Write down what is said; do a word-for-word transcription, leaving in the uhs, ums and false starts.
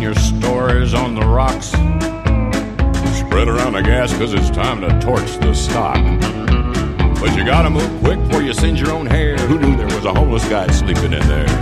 your stores on the rocks. Spread around the gas, cause it's time to torch the stock. But you gotta move quick before you singe your own hair. Who knew there was a homeless guy sleeping in there?